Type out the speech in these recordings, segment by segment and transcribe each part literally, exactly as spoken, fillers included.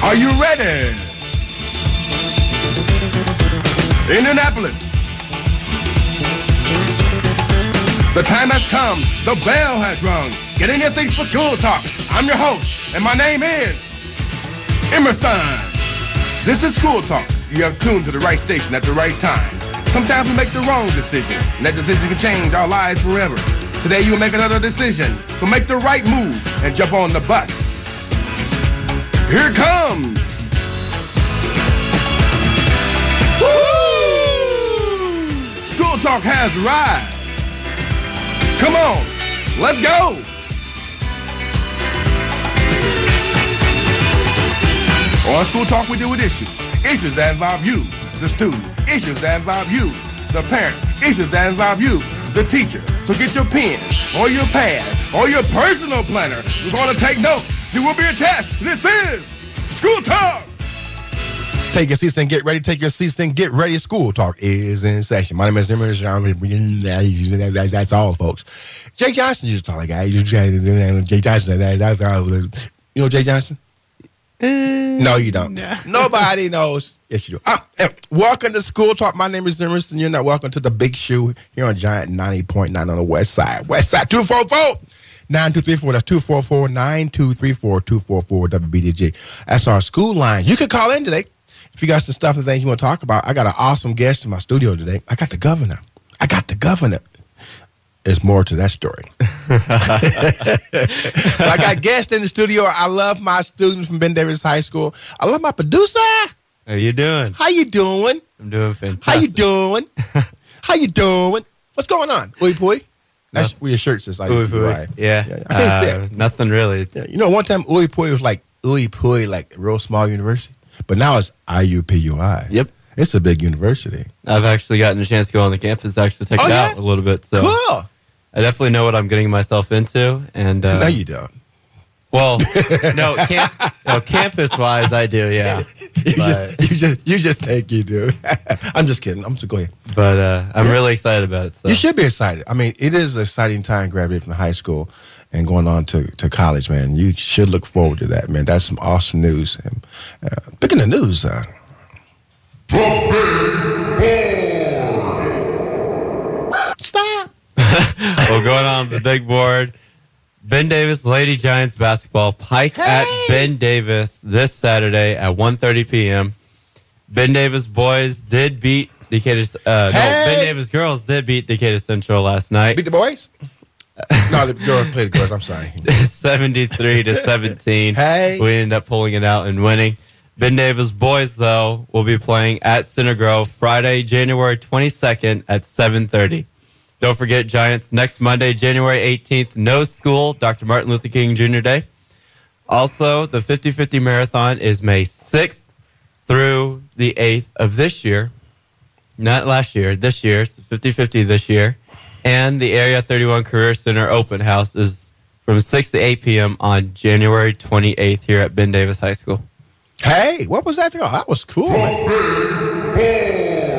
Are you ready? Indianapolis. The time has come. The bell has rung. Get in your seats for School Talk. I'm your host, and my name is Emerson. This is School Talk. You have tuned to the right station at the right time. Sometimes we make the wrong decision, and that decision can change our lives forever. Today you will make another decision, so make the right move and jump on the bus. Here it comes. Woo! School Talk has arrived. Come on, let's go. On School Talk, we deal with issues. Issues that involve you, the student. Issues that involve you, the parent. Issues that involve you, the teacher. So get your pen or your pad or your personal planner. We're going to take notes. There will be a test. This is School Talk. Take your seats and get ready. Take your seats and get ready. School Talk is in session. My name is Emerson. That's all, folks. Jay Johnson used to talk like that. Jay Johnson. You know Jay Johnson? Uh, no, you don't. No. Nobody knows. Yes, you do. Uh, welcome to School Talk. My name is Emerson. You're not welcome to the Big Shoe here on Giant ninety point nine on the West Side. West Side two four four, nine two three four. That's two four four, nine two three four, two four four W B D G. That's our school line. You can call in today if you got some stuff and things you want to talk about. I got an awesome guest in my studio today. I got the governor. I got the governor. There's more to that story. I got guests in the studio. I love my students from Ben Davis High School. I love my producer. How you doing? How you doing? I'm doing fantastic. How you doing? How you doing? What's going on? Ooey pooey? That's where your shirt says. Ooey pooey. Yeah. yeah. I can't uh, say it. Nothing really. Yeah. You know, one time ooey pooey was like ooey pooey, like a real small university. But now it's I U P U I. Yep. It's a big university. I've actually gotten a chance to go on the campus to actually check oh, it yeah? out a little bit. So cool. I definitely know what I'm getting myself into. And uh, no, you don't. Well, no, camp, no campus-wise, I do, yeah. you, just, you just you just think you do. I'm just kidding. I'm just go ahead. But uh, I'm yeah. really excited about it. So. You should be excited. I mean, it is an exciting time graduating from high school and going on to, to college, man. You should look forward to that, man. That's some awesome news. And, uh, speaking of news, uh, the big board. Stop. Well, going on the big board, Ben Davis Lady Giants basketball, Pike hey. at Ben Davis this Saturday at one thirty p.m. Ben Davis boys did beat Decatur. Uh, hey. No, Ben Davis girls did beat Decatur Central last night. Beat the boys? No, the girls played the girls. I'm sorry. seventy-three to seventeen. Hey. We ended up pulling it out and winning. Ben Davis boys, though, will be playing at Center Grove Friday, January twenty-second at seven thirty. Don't forget, Giants, next Monday, January eighteenth, no school, Doctor Martin Luther King Junior Day. Also, the fifty-fifty Marathon is May sixth through the eighth of this year. Not last year, this year. It's fifty-fifty this year. And the Area thirty-one Career Center Open House is from six to eight p.m. on January twenty-eighth here at Ben Davis High School. Hey, what was that thing? Oh, that was cool, man.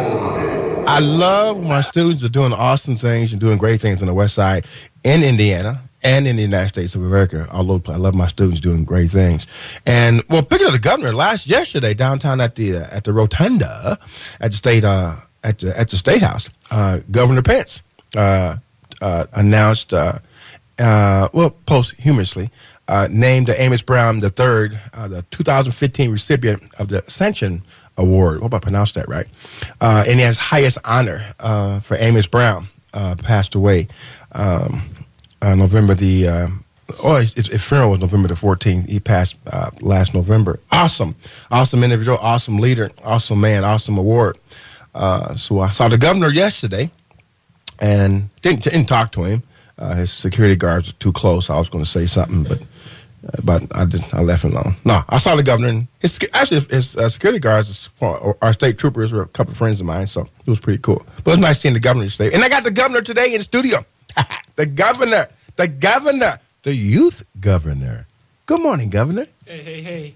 I love when my students are doing awesome things and doing great things on the West Side in Indiana and in the United States of America. Although I love my students doing great things. And, well, picking up the governor, last yesterday downtown at the uh, at the Rotunda at the state uh, at the at the State House, uh, Governor Pence uh, uh, announced, uh, uh, well, posthumously, uh, named Amos Brown the third, uh, the two thousand fifteen recipient of the Ascension Award. Hope I pronounced that right. Uh, and he has highest honor uh, for Amos Brown, uh, passed away um, uh, November the, uh, oh, his, his funeral was November the fourteenth. He passed uh, last November. Awesome. Awesome individual, awesome leader, awesome man, awesome award. Uh, so I saw the governor yesterday and didn't, didn't talk to him. Uh, his security guards were too close. I was going to say something, but But I just I left him alone. No, I saw the governor. And his, actually, his uh, security guards, our state troopers, were a couple of friends of mine, so it was pretty cool. But it was nice seeing the governor today. And I got the governor today in the studio. the governor, the governor, the youth governor. Good morning, Governor. Hey, hey, hey.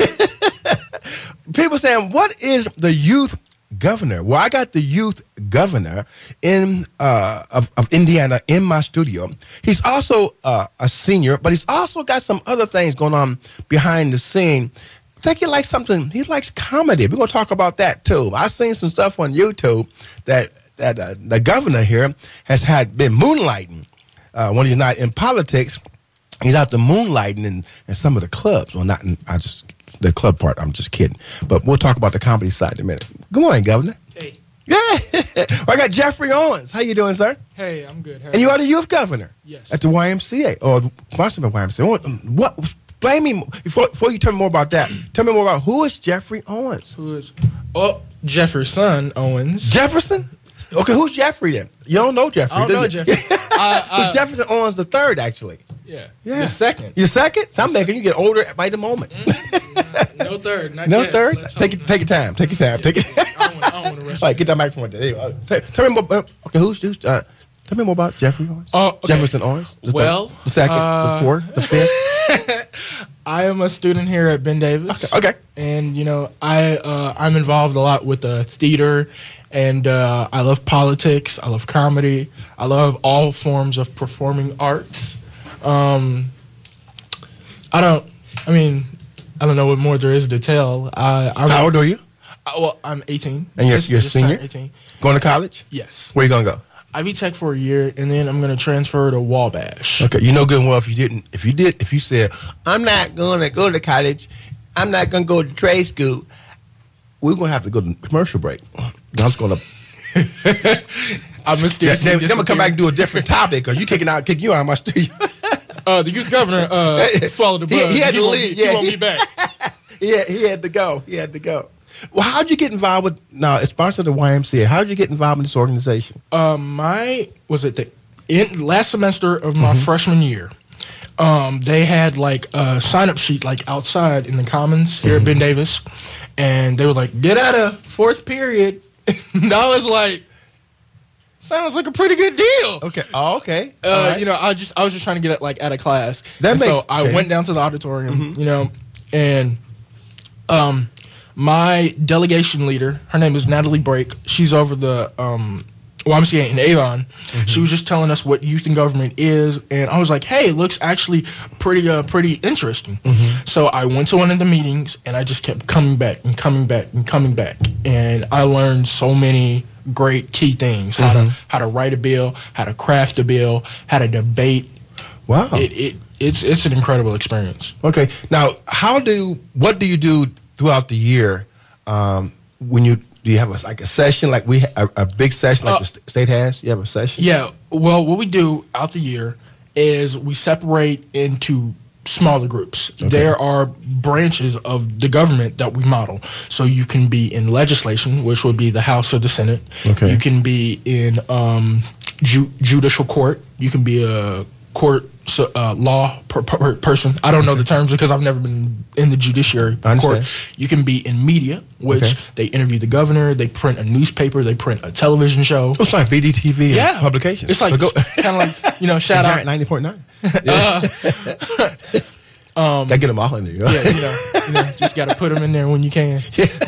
People saying, what is the youth governor? Well, I got the youth governor in uh, of, of Indiana in my studio. He's also uh, a senior, but he's also got some other things going on behind the scene think he likes something. He likes comedy. We're gonna talk about that too. I've seen some stuff on YouTube that that uh, the governor here has had been moonlighting uh, when he's not in politics. He's out there moonlighting in, in some of the clubs. Well, not in, I just the club part. I'm just kidding. But we'll talk about the comedy side in a minute. Good morning, Governor. Hey. Yeah, I got Jeffrey Owens. How you doing, sir? Hey, I'm good. How And you are the youth governor. Yes. At the Y M C A or sponsored by Y M C A. What? what Blame me before, before you tell me more about that. Tell me more about who is Jeffrey Owens. Who is? Oh, Jefferson Owens. Jefferson? Okay, who's Jeffrey then? You don't know Jeffrey. I don't know you? Jeffrey. I, I, But Jefferson Owens the third, actually. Yeah. Yeah. The second. You second? So I'm making you get older by the moment. Mm, no third. Not No yet. third? Let's Take hope it. Take your time. Take your time. Take it. I don't wanna- I don't wanna rush All right, get that microphone there. There you go. Tell, tell me more. About, okay, who's who's? Uh, tell me more about Jeffrey Owens. Oh, okay. Jefferson Owens. The Well, third, the second, uh, the fourth, the fifth. I am a student here at Ben Davis. Okay. And you know, I uh, I'm involved a lot with the theater, and uh, I love politics. I love comedy. I love all forms of performing arts. Um, I don't. I mean, I don't know what more there is to tell. I, I'm, How old are you? I, well, I'm eighteen. And you're, Just- you're a just turned senior? eighteen. Going to college? Yes. Where you gonna go? Ivy Tech for a year, and then I'm gonna transfer to Wabash. Okay, you know good and well if you didn't, if you did, if you said, I'm not gonna go to college, I'm not gonna go to trade school, we're gonna have to go to commercial break. I'm just gonna, I'm yeah, mysteriously then, then we'll come back and disappeared. do a different topic, because you kicking out, kicking you out of my studio. Uh, the youth governor uh, swallowed the He- bug. he had to won't leave, Be, yeah, he won't he- be back. Yeah, he had to go. He had to go. Well, how'd you get involved with? Now, it's sponsored the Y M C A. How'd you get involved in this organization? Um, my was it the in last semester of my Mm-hmm. freshman year. Um, they had like a sign up sheet like outside in the Commons here Mm-hmm. at Ben Davis, and they were like, "Get out of fourth period." And I was like, "Sounds like a pretty good deal." Okay. Oh, okay. Uh, All right. You know, I just I was just trying to get like out of class. That And makes- so I okay. went down to the auditorium, you know, and um, my delegation leader, her name is Natalie Brake. She's over the um, Y M C A in Avon. She was just telling us what youth in government is, and I was like, "Hey, it looks actually pretty uh, pretty interesting." So I went to one of the meetings, and I just kept coming back and coming back and coming back, and I learned so many great key things: how to how to write a bill, how to craft a bill, how to debate. Wow. It, it it's it's an incredible experience. Okay. Now, how do what do you do throughout the year um, when you do you have a, like a session like we ha- a, a big session like Uh, the st- state has? You have a session? Yeah. Well, what we do out the year is we separate into smaller groups. There are branches of the government that we model. So you can be in legislation, which would be the House or the Senate. Okay. You can be in um, ju- judicial court. You can be a court so, uh, law per- per- person. I don't know the terms because I've never been in the judiciary I court. understand. You can be in media, which Okay. they interview the governor, they print a newspaper, they print a television show. It's like B D T V Yeah, and publications. It's like But go- kind of like you know, shout out. ninety point nine. Yeah. um, Gotta get them all in there. Yeah, you know, you know, just got to put them in there when you can.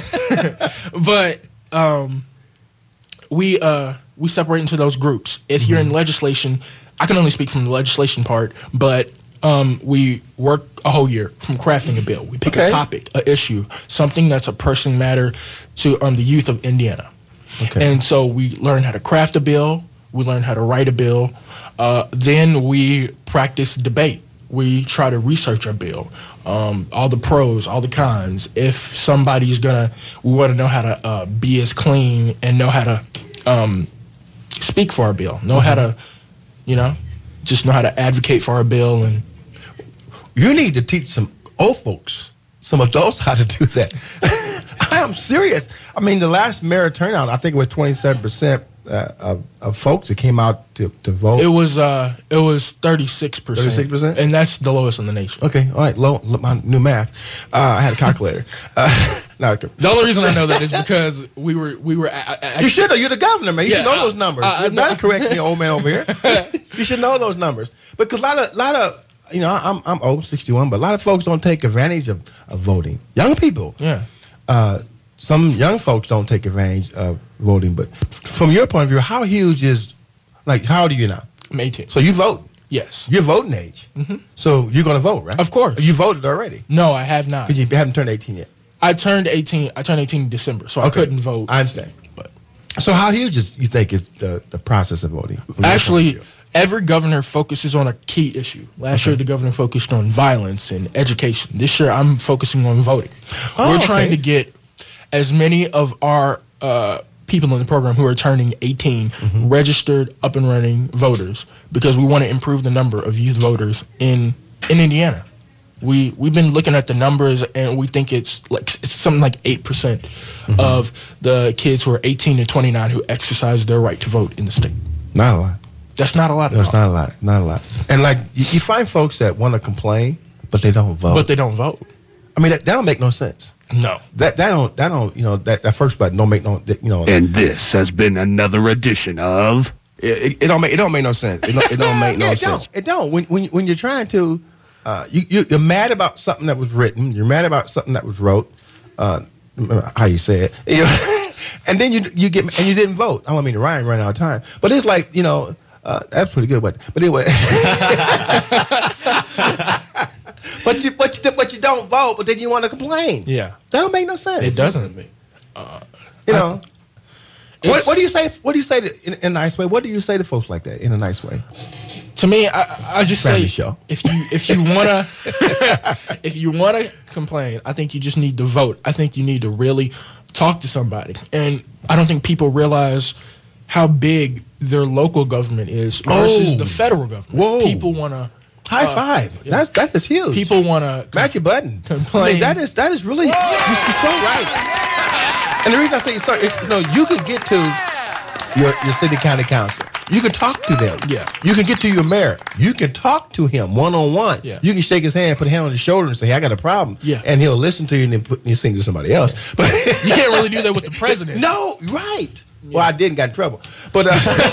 But um, we uh, we separate into those groups. If you're in legislation, I can only speak from the legislation part, but um, we work a whole year from crafting a bill. We pick Okay. a topic, a issue, something that's a pressing matter to um, the youth of Indiana. Okay. And so we learn how to craft a bill. We learn how to write a bill. Uh, then we practice debate. We try to research our bill, um, all the pros, all the cons. If somebody's gonna, we want to know how to uh, be as clean and know how to um, speak for our bill. Know how to, you know, just know how to advocate for our bill. And You need to teach some old folks, some adults, how to do that. I am serious. I mean, the last mayor turnout, I think it was twenty-seven percent uh, of, of folks that came out to, to vote. it was uh, it was thirty-six percent. thirty-six percent? And that's the lowest in the nation. Okay, all right, low, low, my new math. Uh, I had a calculator. uh, no, okay. The only reason I know that is because we were we were. I, I, You should know. You're the governor, man. You Yeah, should know I- those numbers. I- I you better know. correct me, old man over here. You should know those numbers because a lot of, lot of, you know, I'm I'm old, sixty-one, but a lot of folks don't take advantage of, of voting. Young people, Yeah. uh, some young folks don't take advantage of voting. But f- from your point of view, how huge is, like, how old are you now? I'm eighteen. So you vote. Yes. You're voting age. Mm-hmm. So you're going to vote, right? Of course. You voted already. No, I have not. Because you haven't turned eighteen yet. I turned eighteen. I turned eighteen in December, so okay. I couldn't vote. I understand. But so how huge is you think is the, the process of voting? Actually, every governor focuses on a key issue. Last okay. year, the governor focused on violence and education. This year, I'm focusing on voting. Oh, We're okay. trying to get as many of our uh, people in the program who are turning eighteen mm-hmm. registered, up and running voters, because we want to improve the number of youth voters in in Indiana. We we've been looking at the numbers, and we think it's like it's something like eight percent mm-hmm. of the kids who are eighteen to twenty-nine who exercise their right to vote in the state. Not a lot. That's not a lot. That's not a lot. Not a lot. And like you, you find folks that want to complain, but they don't vote. But they don't vote. I mean, that, that don't make no sense. No. That that don't that don't you know that, that first button don't make no you know. And this has been another edition of. It, it, it don't make it don't make no sense. It don't, it don't make no yeah, it sense. Don't. It don't. When when when you're trying to. Uh, you, you, you're mad about something that was written. You're mad about something that was wrote. Uh, how you say it, you know? And then you you get and you didn't vote. I don't mean to rhyme right out of time, but it's like you know uh, that's pretty good. But but anyway, but you but you but you don't vote, but then you want to complain. Yeah, that don't make no sense. It doesn't. Uh, you know, I, what, what do you say? What do you say to, in, in a nice way? What do you say to folks like that in a nice way? To me, I, I just Family say show. if you if you wanna if you wanna complain, I think you just need to vote. I think you need to really talk to somebody, and I don't think people realize how big their local government is versus oh. the federal government. Whoa. People wanna high uh, five. Yeah. That's that is huge. People wanna match your button. Complain. I mean, that is that is really you're, you're so right. And the reason I say so, if, you know, you can get to your your city county council. You can talk to them. Yeah. You can get to your mayor. You can talk to him one on one. Yeah. You can shake his hand, put a hand on his shoulder, and say, "Hey, I got a problem." Yeah. And he'll listen to you and then put you sing to somebody else. Yeah. But you can't really do that with the president. No, right. Yeah. Well, I didn't got in trouble. But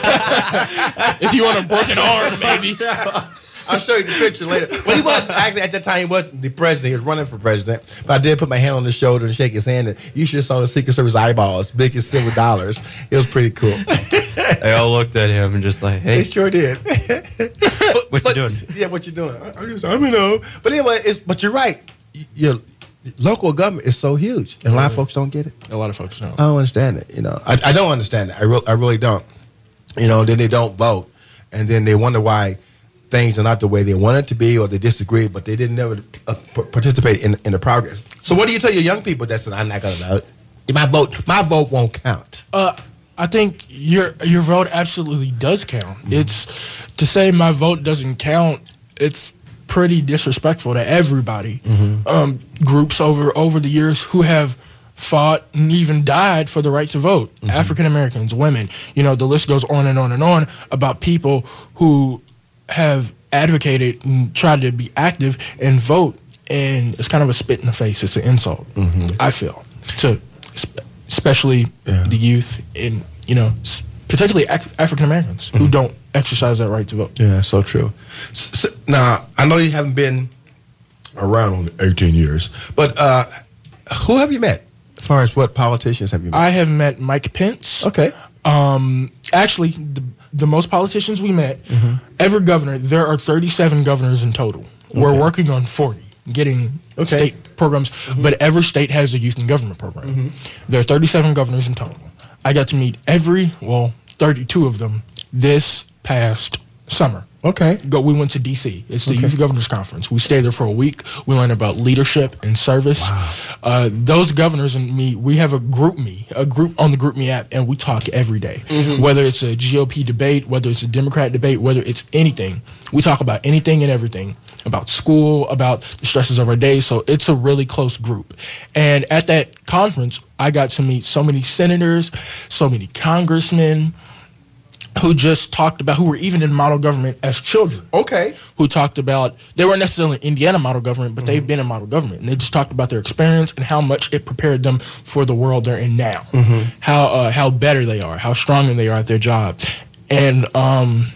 uh, if you want a broken arm, maybe. I'll show you the picture later. But he was actually at that time he wasn't the president. He was running for president. But I did put my hand on his shoulder and shake his hand. And you should have saw the Secret Service eyeballs, big as silver dollars. It was pretty cool. They all looked at him and just like, "Hey, they sure did." but, what but, you doing? Yeah, what you doing? I, I just, I don't know. But anyway, it's, but you're right. Your local government is so huge, and a lot of folks don't get it. A lot of folks don't. I don't understand it. You know, I, I don't understand it. I, re- I really don't. You know, then they don't vote, and then they wonder why things are not the way they want it to be, or they disagree, but they didn't never uh, p- participate in in the progress. So, what do you tell your young people that said, "I'm not going to vote. My vote, my vote won't count"? Uh, I think your your vote absolutely does count. Mm-hmm. It's to say my vote doesn't count. It's pretty disrespectful to everybody. Mm-hmm. Um, groups over over the years who have fought and even died for the right to vote. Mm-hmm. African Americans, women. You know, the list goes on and on and on about people who have advocated and tried to be active and vote, and it's kind of a spit in the face. It's an insult. Mm-hmm. I feel to especially yeah. the youth and you know particularly Af- African Americans mm-hmm. who don't exercise that right to vote. Yeah, so true. So, now I know you haven't been around only eighteen years, but uh, who have you met? As far as what politicians have you met? I have met Mike Pence. Okay. Um, actually, the the most politicians we met, mm-hmm. every governor, there are thirty-seven governors in total. Okay. We're working on forty, getting okay. state programs, mm-hmm. but every state has a youth and government program. Mm-hmm. There are thirty-seven governors in total. I got to meet every, well, thirty-two of them this past summer. Okay. Go, we went to D C. It's the okay. Youth Governors Conference. We stayed there for a week. We learned about leadership and service. Wow. Uh, those governors and me, we have a group me, a group on the Group Me app, and we talk every day. Mm-hmm. Whether it's a G O P debate, whether it's a Democrat debate, whether it's anything. We talk about anything and everything, about school, about the stresses of our day. So it's a really close group. And at that conference, I got to meet so many senators, so many congressmen, who just talked about, who were even in model government as children. Okay. Who talked about, they weren't necessarily in Indiana model government, but mm-hmm. they've been in model government. And they just talked about their experience and how much it prepared them for the world they're in now. Mm-hmm. How uh, how better they are, how stronger they are at their job. And um,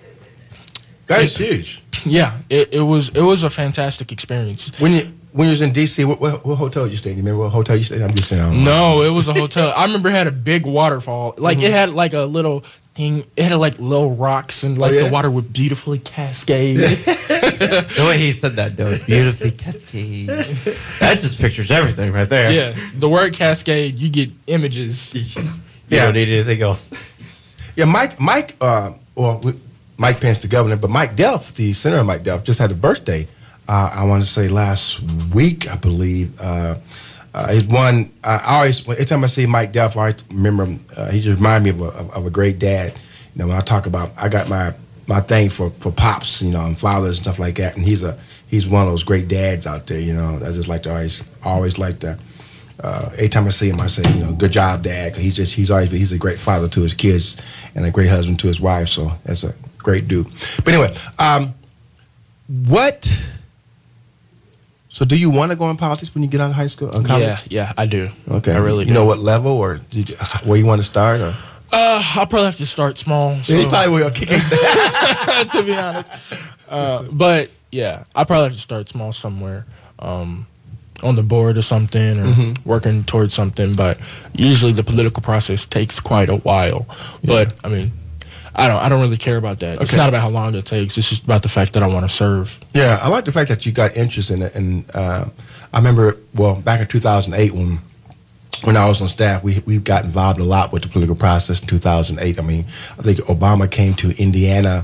that's it, huge. Yeah, it, it was it was a fantastic experience. When you when you was in D C, what, what, what hotel you stayed? You remember what hotel you stayed? I'm just saying. No, it was a hotel. I remember it had a big waterfall. Like mm-hmm. it had like a little thing. It had like little rocks and like Oh, yeah? the water would beautifully cascade. The way he said that, though, beautifully cascade. That just pictures everything right there. Yeah, the word cascade, you get images. You Yeah. don't need anything else. Yeah, Mike, Mike, uh, well, we- Mike Pence, the governor, but Mike Delph, the senator Mike Delph, just had a birthday. Uh, I want to say last week, I believe. Uh, uh, he's one. I always, every time I see Mike Delph, I always remember him. Uh, he just reminds me of a, of, of a great dad. You know, when I talk about, I got my my thing for, for pops, you know, and fathers and stuff like that. And he's a he's one of those great dads out there. You know, I just like to always always like to. Uh, every time I see him, I say, you know, good job, Dad. 'Cause he's just he's always he's a great father to his kids and a great husband to his wife. So that's a great dude. But anyway, um, what? So do you want to go in politics when you get out of high school? Or college? Yeah, yeah, I do. Okay. I really You do. know what level or did you, where you want to start? Or Uh, I'll probably have to start small. So, he probably will kick it. to be honest. Uh, but yeah, I probably have to start small somewhere, um, on the board or something, or Mm-hmm. working towards something. But usually the political process takes quite a while. But I mean, I don't. I don't really care about that. It's Okay. not about how long it takes. It's just about the fact that I want to serve. Yeah, I like the fact that you got interest in it. And uh, I remember, well, back in two thousand eight when when I was on staff, we we got involved a lot with the political process in two thousand eight. I mean, I think Obama came to Indiana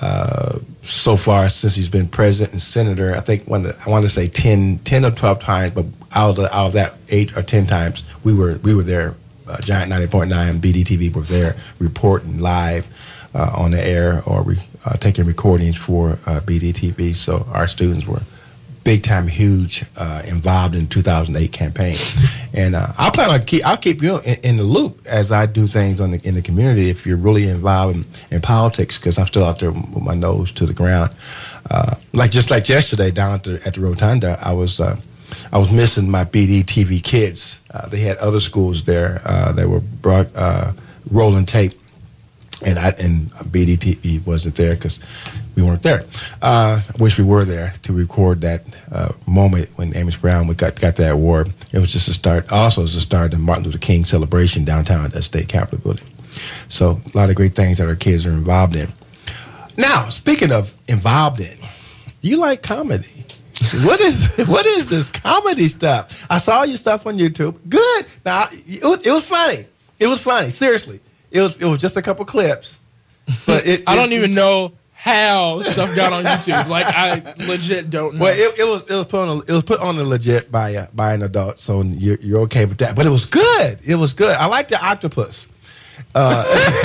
uh, so far since he's been president and senator. I think one, I want to say ten, ten or twelve times, but out of, the, out of that eight or ten times, we were we were there. Uh, Giant ninety point nine B D T V were there reporting live uh, on the air or re, uh, taking recordings for uh, B D T V. So our students were big time, huge, uh, involved in the two thousand eight campaign. And uh, I'll plan on keep I'll keep you in, in the loop as I do things on the, in the community. If you're really involved in, in politics, because I'm still out there with my nose to the ground. Uh, like just like yesterday down at the at the Rotunda, I was. Uh, I was missing my B D T V kids. Uh, they had other schools there. Uh, they were brought, uh, rolling tape, and I and B D T V wasn't there because we weren't there. Uh, I wish we were there to record that uh, moment when Amos Brown got got that award. It was just a start. Also, it was the start of the Martin Luther King celebration downtown at the State Capitol building. So a lot of great things that our kids are involved in. Now, speaking of involved in, you like comedy. What is what is this comedy stuff? I saw your stuff on YouTube. Good. Now it was, it was funny. It was funny. Seriously, it was it was just a couple clips. But it, I it- don't even know how stuff got on YouTube. Like I legit don't know. Well, it, it was it was put on a, it was put on a legit by a, by an adult, so you're, you're okay with that. But it was good. It was good. I like the octopus. Uh,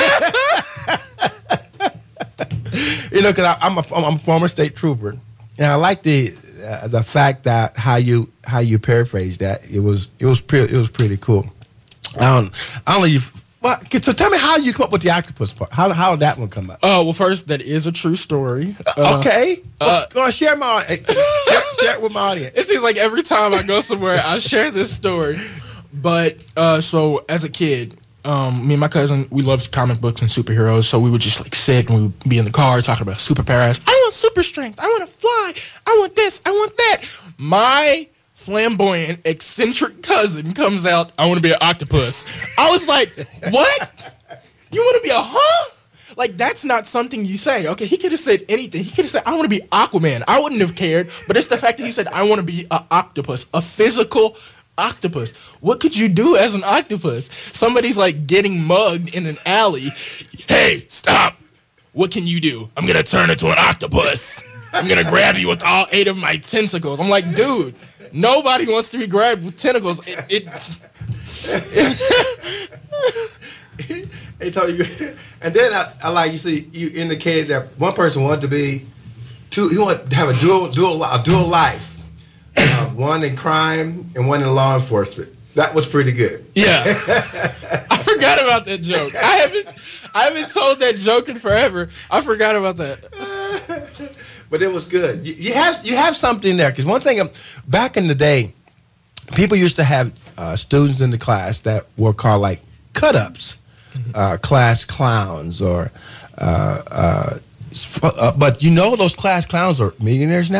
you know, because I'm a I'm a former state trooper, and I like the. Uh, the fact that how you how you paraphrase that it was it was pretty it was pretty cool. I don't I don't know you. Well, so tell me how you come up with the octopus part. How how did that one come up? Uh, well, first, that is a true story. Uh, okay, uh, go on, share my share, share it with my audience. It seems like every time I go somewhere, I share this story. But uh, so as a kid, um, me and my cousin, we loved comic books and superheroes. So we would just like sit and we would be in the car talking about superpowers. I want super strength. I want to fly. I want this. I want that. My flamboyant, eccentric cousin comes out. I want to be an octopus. I was like, what? You want to be a huh? Like, that's not something you say. Okay, he could have said anything. He could have said, I want to be Aquaman. I wouldn't have cared. But it's the fact that he said, I want to be an octopus, a physical octopus. What could you do as an octopus? Somebody's like getting mugged in an alley. Hey, stop. What can you do? I'm going to turn into an octopus. I'm going to grab you with all eight of my tentacles. I'm like, dude, nobody wants to be grabbed with tentacles. It, it They told you, and then I, I like you see you indicated that one person wanted to be two. He wanted to have a dual dual a dual life, uh, one in crime and one in law enforcement. That was pretty good. Yeah, I forgot about that joke. I haven't, I haven't told that joke in forever. I forgot about that. But it was good. You, you have you have something there because one thing um, back in the day, people used to have uh, students in the class that were called like cut ups, mm-hmm. uh, class clowns, or uh, uh, uh, but you know those class clowns are millionaires now.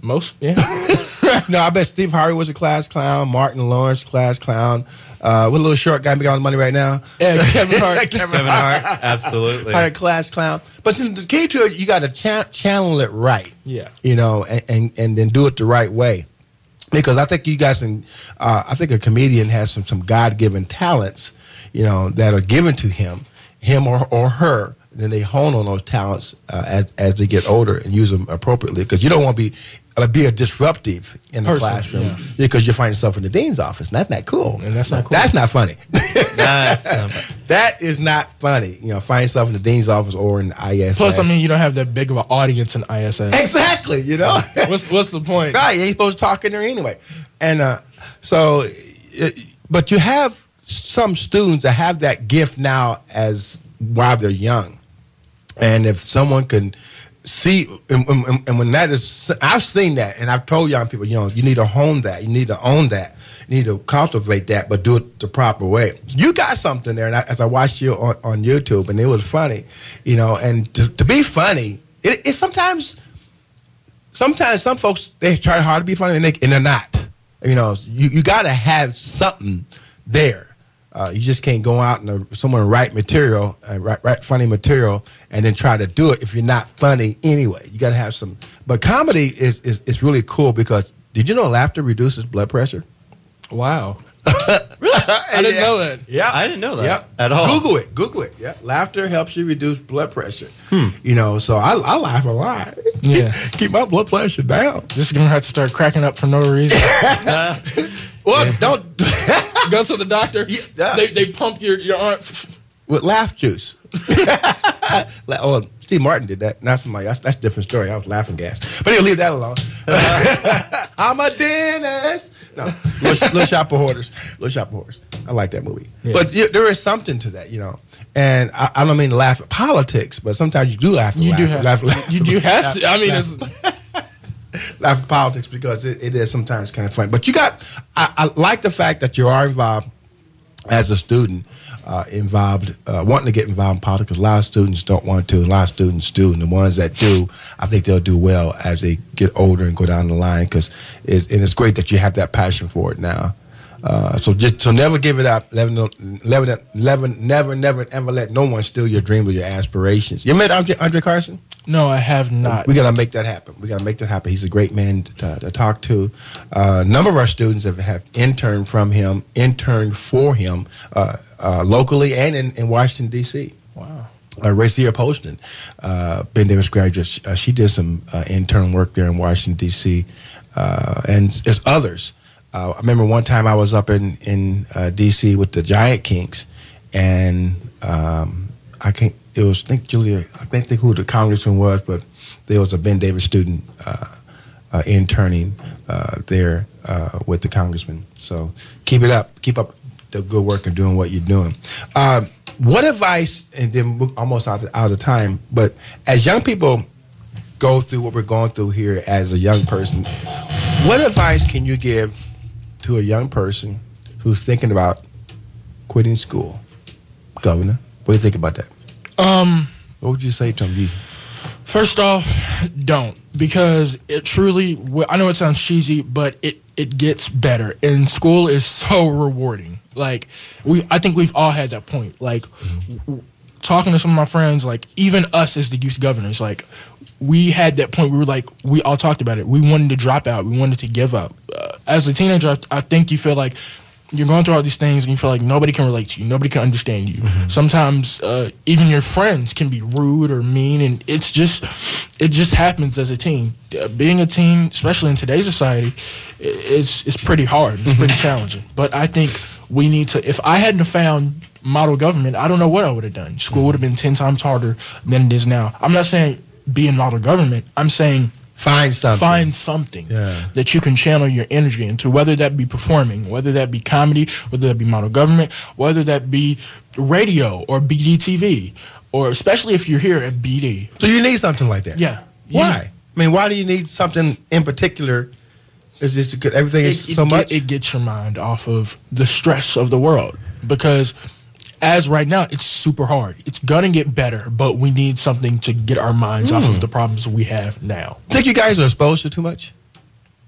Most, yeah. No, I bet Steve Harvey was a class clown. Martin Lawrence, class clown. Uh, what little short guy making all the money right now? Yeah, Kevin Hart. Kevin, Kevin Hart, absolutely. Probably a class clown. But see, the key to it, you got to cha- channel it right. Yeah. You know, and, and, and then do it the right way. Because I think you guys, can, uh, I think a comedian has some, some God-given talents, you know, that are given to him, him or, or her. Then they hone on those talents uh, as as they get older and use them appropriately. Because you don't want to be uh, be a disruptive in the Person, classroom yeah. because you find yourself in the dean's office. And that's not cool. And that's not cool. That's not funny. Nah, um, That is not funny. You know, find yourself in the dean's office or in the I S S. Plus, I mean, you don't have that big of an audience in I S S. Exactly, you know. What's what's the point? Right, you ain't supposed to talk in there anyway. And uh, so, uh, but you have some students that have that gift now as while they're young. And if someone can see, and, and, and when that is, I've seen that, and I've told young people, you know, you need to hone that, you need to own that, you need to cultivate that, but do it the proper way. You got something there, and I, as I watched you on, on YouTube, and it was funny, you know, and to, to be funny, it, it sometimes, sometimes some folks, they try hard to be funny, and, they, and they're not. You know, you, you got to have something there. Uh, you just can't go out and uh, someone write material, uh, write, write funny material, and then try to do it if you're not funny anyway. You got to have some. But comedy is, is is really cool because did you know laughter reduces blood pressure? Wow. I didn't know that. Yeah, I didn't know that Yep. at all. Google it. Google it. Yeah, laughter helps you reduce blood pressure. Hmm. You know, so I, I laugh a lot. Yeah. Keep my blood pressure down. Just gonna have to start cracking up for no reason. Well, yeah. don't Go to the doctor. Yeah. They they pumped your your arm. with laugh juice. Like, oh, Steve Martin did that. Not somebody else. That's a different story. I was laughing gas. But anyway, leave that alone. I'm a dentist. No, Little, Little Shop of Horrors. Little Shop of Horrors. I like that movie. Yeah. But yeah, there is something to that, you know. And I, I don't mean to laugh at politics, but sometimes you do laugh at You laugh, do have. laugh, laugh, You do have to. I mean, laugh, it's, laugh at politics because it, it is sometimes kind of funny. But you got, I, I like the fact that you are involved as a student, uh, involved, uh, wanting to get involved in politics. Because a lot of students don't want to, and a lot of students do. And the ones that do, I think they'll do well as they get older and go down the line. Because it's, and it's great that you have that passion for it now. Uh, so just so never give it up. Never, never, never, never, never, ever let no one steal your dreams or your aspirations. You met Andre, Andre Carson? no, I have not. We got to make that happen. We got to make that happen. He's a great man to, to talk to. Uh, a number of our students have, have interned from him, interned for him uh, uh, locally and in, in Washington, D C Wow. Uh, Racia Poston, uh, Ben Davis graduate, uh, she did some uh, intern work there in Washington, D C Uh, and there's others. Uh, I remember one time I was up in, in uh, D C with the Giant Kings, and um, I can't, it was, I think Julia, I can't think who the congressman was, but there was a Ben Davis student uh, uh, interning uh, there uh, with the congressman. So keep it up. Keep up the good work and doing what you're doing. Um, what advice, and then we're almost out of, out of time, but as young people go through what we're going through here as a young person, what advice can you give to a young person who's thinking about quitting school? Governor, what do you think about that? Um. What would you say to him? You, First off, don't, because it truly, I know it sounds cheesy, but it, it gets better. And school is so rewarding. Like, we, I think we've all had that point. Like, w- talking to some of my friends, like, even us as the youth governors, like, we had that point. We were like, we all talked about it. We wanted to drop out. We wanted to give up. Uh, as a teenager, I, I think you feel like you're going through all these things and you feel like nobody can relate to you. Nobody can understand you. Mm-hmm. Sometimes uh, even your friends can be rude or mean, and it's just, it just happens as a teen. Uh, being a teen, especially in today's society, is is pretty hard. It's mm-hmm. pretty challenging. But I think we need to, if I hadn't found model government, I don't know what I would have done. School mm-hmm. would have been ten times harder than it is now. I'm not saying be in model government. I'm saying find something. Find something yeah. that you can channel your energy into, whether that be performing, whether that be comedy, whether that be model government, whether that be radio or B D T V, or especially if you're here at B D. So you need something like that? Yeah. Why? Need, I mean, why do you need something in particular? Is just because everything is it, so it much? Get, it gets your mind off of the stress of the world, because as right now, it's super hard. It's gonna get better, but we need something to get our minds mm. off of the problems we have now. Think you guys are exposed to too much?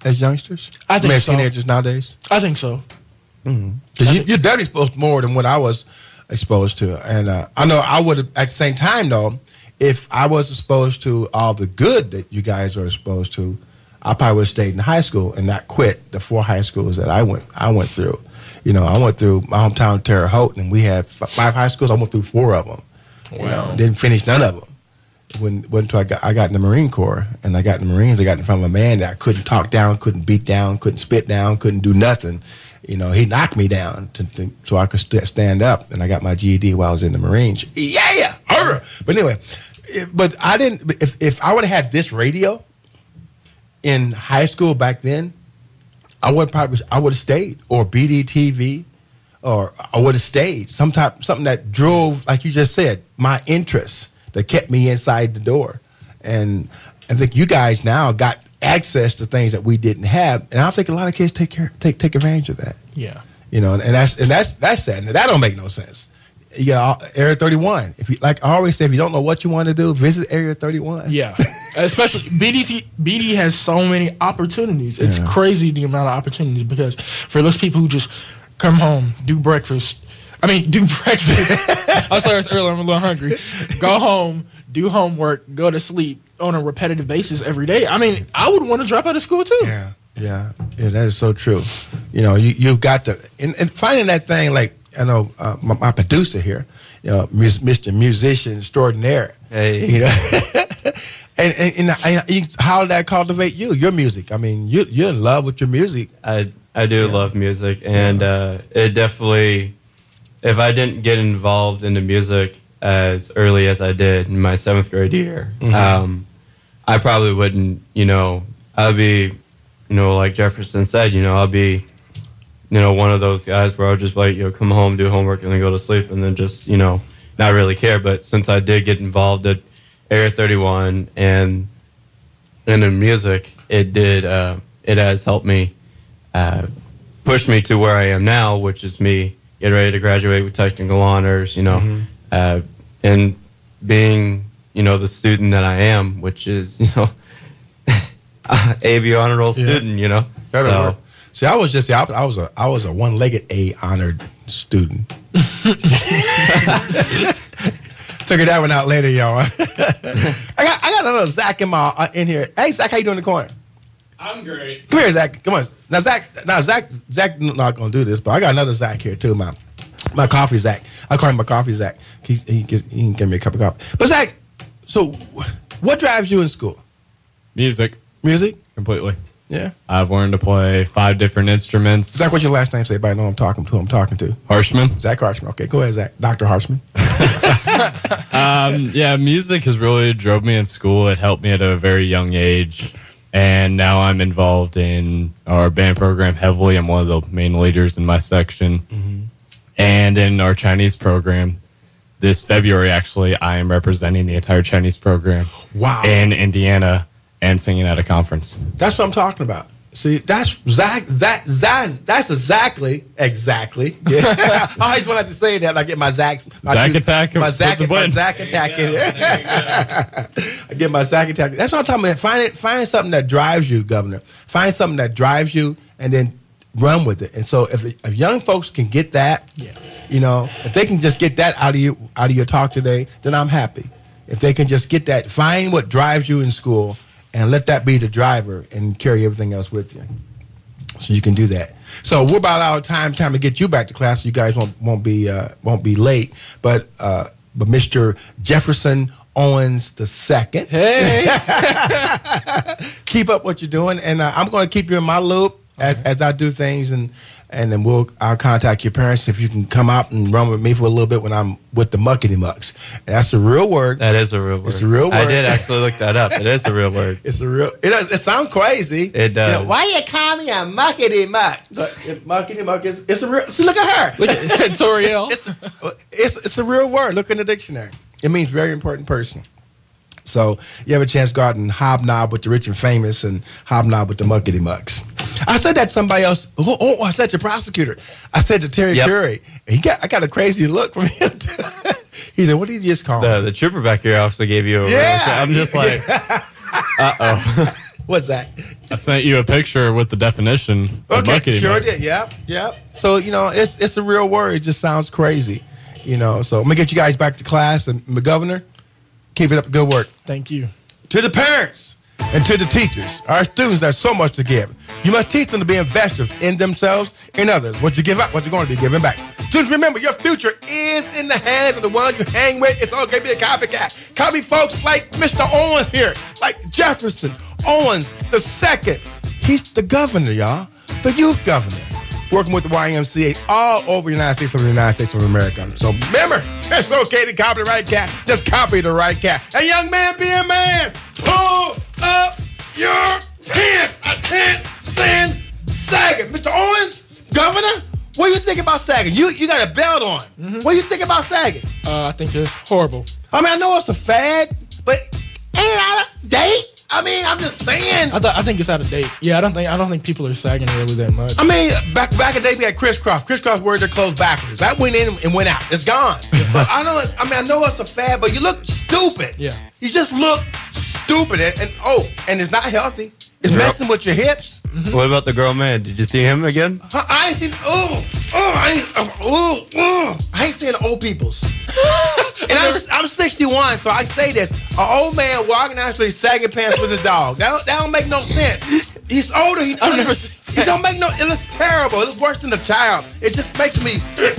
as youngsters? I think as so. Teenagers nowadays? I think so. Because you, you're definitely exposed more than what I was exposed to. And uh, I know I would have, at the same time, though, if I was exposed to all the good that you guys are exposed to, I probably would have stayed in high school and not quit the four high schools that I went I went through. You know, I went through my hometown, Terre Haute, and we had f- five high schools. I went through four of them. Wow. You know, didn't finish none of them. When, when until I got I got in the Marine Corps, and I got in the Marines, I got in front of a man that I couldn't talk down, couldn't beat down, couldn't spit down, couldn't do nothing. You know, he knocked me down to, to, so I could st- stand up, and I got my G E D while I was in the Marines. Yeah, Arr! But anyway, it, but I didn't. If if I would have had this radio in high school back then, I would probably I would have stayed, or B D T V, or I would have stayed. Some type something that drove, like you just said, my interest that kept me inside the door. And I think you guys now got access to things that we didn't have, and I think a lot of kids take care, take take advantage of that. Yeah, you know, and, and that's and that's that's sad. And that don't make no sense. Yeah, Area thirty-one. If you like, I always say, if you don't know what you want to do, visit Area thirty-one. Yeah, especially B D C. B D has so many opportunities. It's Yeah. crazy the amount of opportunities, because for those people who just come home, do breakfast. I mean, do breakfast. I'm sorry, it's early. I'm a little hungry. Go home, do homework, go to sleep on a repetitive basis every day. I mean, I would want to drop out of school too. Yeah, yeah, yeah. That is so true. You know, you you've got to and, and finding that thing, like I know uh, my, my producer here, you know, Mister Musician Extraordinaire. Hey. You know, and, and, and, and you, how did that cultivate you? Your music. I mean, you you're in love with your music. I I do Yeah. love music, and uh, it definitely. If I didn't get involved in the music as early as I did in my seventh grade year, Mhm. um, I probably wouldn't. You know, I'd be, you know, like Jefferson said. You know, I'll be, you know, one of those guys where I'll just like, you know, come home, do homework, and then go to sleep, and then just, you know, not really care. But since I did get involved at Area thirty-one and and in music, it did. Uh, it has helped me uh, push me to where I am now, which is me getting ready to graduate with technical honors. You know, Mhm. uh, and being, you know, the student that I am, which is, you know, A B honor roll Yeah. student. You know, That'll So- work. See, I was just I, I was a I was a one legged A honored student. Figure that one out later, y'all. I got I got another Zach in my uh, in here. Hey, Zach, how you doing in the corner? I'm great. Come here, Zach. Come on. Now, Zach. Now, Zach. Zach not gonna do this, but I got another Zach here too. My my coffee Zach. I call him my coffee Zach. He he, gives, he can give me a cup of coffee. But Zach, so what drives you in school? Music, Music? completely. Yeah. I've learned to play five different instruments. Zach, what's your last name? Say, everybody know I'm talking to. Who I'm talking to. Harshman. Zach Harshman. Okay, go ahead, Zach. Doctor Harshman. Um, yeah, music has really drove me in school. It helped me at a very young age. And now I'm involved in our band program heavily. I'm one of the main leaders in my section. Mm-hmm. And in our Chinese program, this February, actually, I am representing the entire Chinese program Wow. in Indiana and singing at a conference. That's what I'm talking about. See, that's Zach. Zach. Zach. That's exactly, exactly. Yeah. I always wanted to say that. I get my Zach. My Zach two- attack My with Zach. the My blend. Zach attack in there. I get my Zach attack. That's what I'm talking about. Find it. Find something that drives you, Governor. Find something that drives you, and then run with it. And so, if, if young folks can get that, Yeah. you know, if they can just get that out of you, out of your talk today, then I'm happy. If they can just get that, find what drives you in school, and let that be the driver, and carry everything else with you. So you can do that. So we're about out of time. Time to get you back to class. So you guys won't won't be uh, won't be late. But uh, but Mister Jefferson Owens the second. Hey. Keep up what you're doing, and uh, I'm going to keep you in my loop as, as I do things, and and then we'll I'll contact your parents if you can come out and run with me for a little bit when I'm with the Muckety Mucks. And that's a real word. That is a real word. It's a real I word. did actually look that up. It is a real word. It's a real. It does. It sounds crazy. It does. You know, why you call me a Muckety Muck? But Muckety Muck is it's a real. See, look at her. Look at Toriel. It's, it's it's a real word. Look in the dictionary. It means very important person. So you have a chance to go out and hobnob with the rich and famous and hobnob with the Muckety Mucks. I said that to somebody else. Oh, oh, I said to prosecutor. I said to Terry Yep. Curry. He got I got a crazy look from him. He said, "What did you just call The me?" the trooper back here also gave you a. Yeah. I'm just like, uh oh. What's that? I sent you a picture with the definition. Of Okay, bucketing sure it. did. Yep, yep. So you know, it's it's a real word. It just sounds crazy, you know. So I'm gonna get you guys back to class, and the governor, keep it up. Good work. Thank you. To the parents and to the teachers, our students have so much to give. You must teach them to be investors in themselves and others. What you give up, what you're going to be giving back. Students, remember, your future is in the hands of the ones you hang with. It's okay to be a copycat. Copy folks like Mister Owens here, like Jefferson Owens the second. He's the governor, y'all, the youth governor, working with the Y M C A all over the United States of the United States of America. So remember, it's okay to copy the right cat. Just copy the right cat. Hey, young man, be a man. Pull up your pants. I can't stand sagging. Mister Owens, governor, what do you think about sagging? You you got a belt on. Mm-hmm. What do you think about sagging? Uh, I think it's horrible. I mean, I know it's a fad, but ain't it out of date? I mean, I'm just saying. I, th- I think it's out of date. Yeah, I don't think I don't think people are sagging really that much. I mean, back back in the day, we had crisscross. Crisscross wore their clothes backwards. That went in and went out. It's gone. But I know. It's, I mean, I know it's a fad, but you look stupid. Yeah. You just look stupid, and, and oh, and it's not healthy. It's Yep. messing with your hips. What about the grown man? Did you see him again? I, I ain't seen. Oh, oh, I ain't. Oh, oh, I ain't seen old peoples. And I'm, I'm sixty-one, so I say this: an old man walking down the street sagging pants with a dog. That don't, that don't make no sense. He's older. He, I've never seen It don't make no. It looks terrible. It looks worse than a child. It just makes me.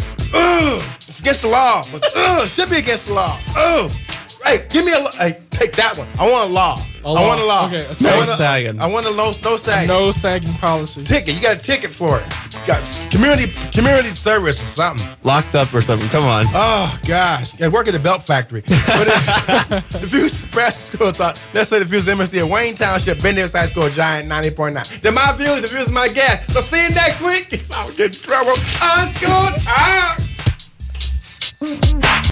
Ugh, it's against the law, but ugh, it should be against the law. Ugh. Hey, give me a. lo- Hey, take that one. I want a law. A I law. want a law. Okay, a I sagging. want a- No sagging. I want a no, no sagging. No sagging policy. Ticket. You got a ticket for it. You got community community service or something. Locked up or something? Come on. Oh gosh, I work at the belt factory. But if, if you was Nebraska school talk, let's say if you was M S D at Wayne Township, Ben Davis High School, Giant ninety point nine. Then my views, if you was my guest. So see you next week. If I would get in trouble, on school talk.